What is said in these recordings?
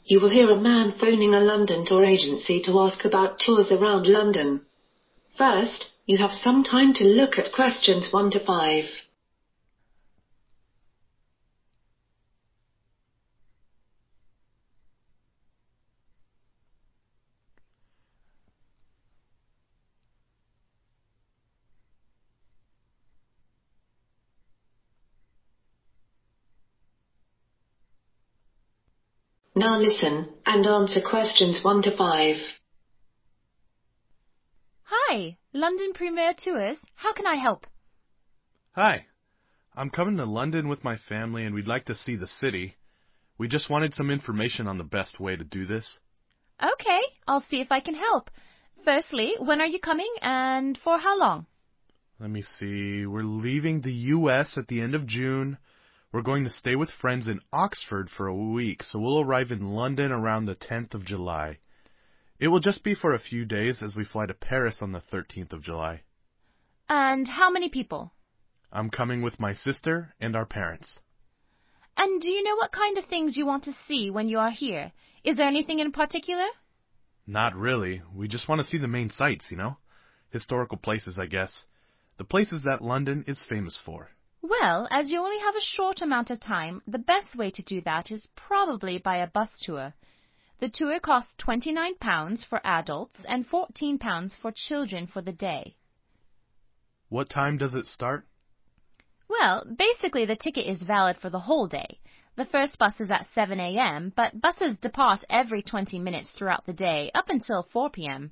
You will hear a man phoning a London tour agency to ask about tours around London. First, you have some time to look at questions 1 to 5. Now listen and answer questions 1 to 5. Hi, London Premier Tours. How can I help? Hi, I'm coming to London with my family and we'd like to see the city. We just wanted some information on the best way to do this. Okay, I'll see if I can help. Firstly, when are you coming and for how long? Let me see, we're leaving the U.S. at the end of June. We're going to stay with friends in Oxford for a week, so we'll arrive in London around the 10th of July. It will just be for a few days as we fly to Paris on the 13th of July. And how many people? I'm coming with my sister and our parents. And do you know what kind of things you want to see when you are here? Is there anything in particular? Not really. We just want to see the main sights, Historical places, I guess. The places that London is famous for. Well, as you only have a short amount of time, the best way to do that is probably by a bus tour. The tour costs £29 for adults and £14 for children for the day. What time does it start? Well, basically the ticket is valid for the whole day. The first bus is at 7 a.m., but buses depart every 20 minutes throughout the day up until 4 p.m.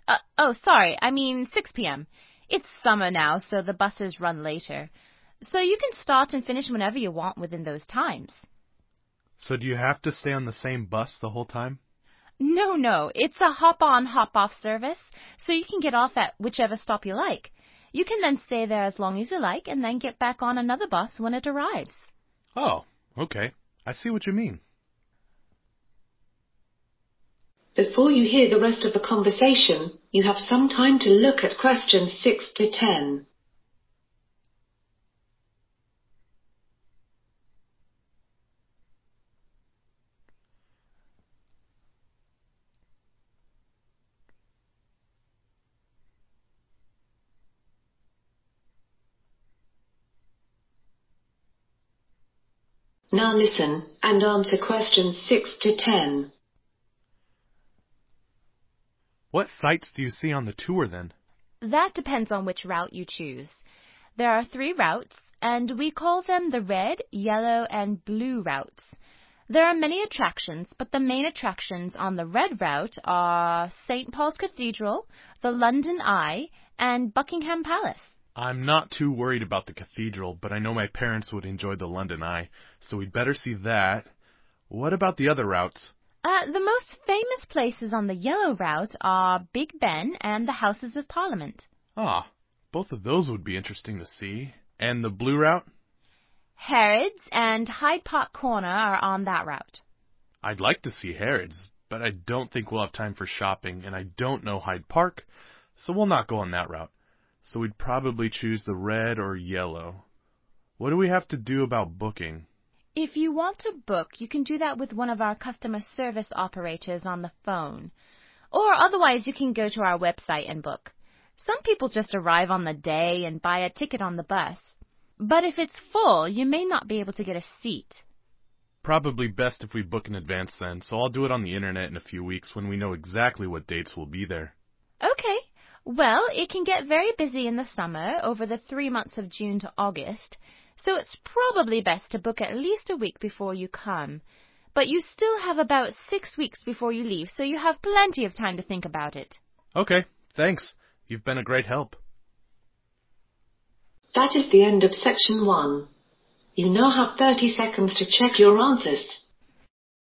6 p.m. It's summer now, so the buses run later. So you can start and finish whenever you want within those times. So do you have to stay on the same bus the whole time? No. It's a hop-on, hop-off service, so you can get off at whichever stop you like. You can then stay there as long as you like and then get back on another bus when it arrives. Oh, okay. I see what you mean. Before you hear the rest of the conversation, you have some time to look at questions 6 to 10. Now listen and answer questions 6 to 10. What sights do you see on the tour then? That depends on which route you choose. There are 3 routes, and we call them the red, yellow, and blue routes. There are many attractions, but the main attractions on the red route are St. Paul's Cathedral, the London Eye, and Buckingham Palace. I'm not too worried about the cathedral, but I know my parents would enjoy the London Eye, so we'd better see that. What about the other routes? The most famous places on the yellow route are Big Ben and the Houses of Parliament. Ah, both of those would be interesting to see. And the blue route? Harrods and Hyde Park Corner are on that route. I'd like to see Harrods, but I don't think we'll have time for shopping, and I don't know Hyde Park, so we'll not go on that route. So we'd probably choose the red or yellow. What do we have to do about booking? If you want to book, you can do that with one of our customer service operators on the phone. Or otherwise, you can go to our website and book. Some people just arrive on the day and buy a ticket on the bus. But if it's full, you may not be able to get a seat. Probably best if we book in advance then, so I'll do it on the internet in a few weeks when we know exactly what dates we'll be there. Okay. Well, it can get very busy in the summer, over the 3 months of June to August, so it's probably best to book at least a week before you come. But you still have about 6 weeks before you leave, so you have plenty of time to think about it. Okay, thanks. You've been a great help. That is the end of section 1. You now have 30 seconds to check your answers.